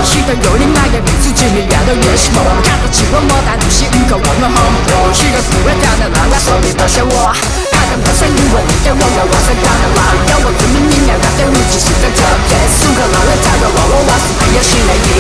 许多有恋爱的名字，距离越来越寂寞。看到寂寞莫大东西，不够我们很多。许多不会跳的浪啊，手里拿下我。他的陌生因为你的我要往上当然啦。要我证明你要让的日记是真特别。苏格兰的太多了，我是没有心的。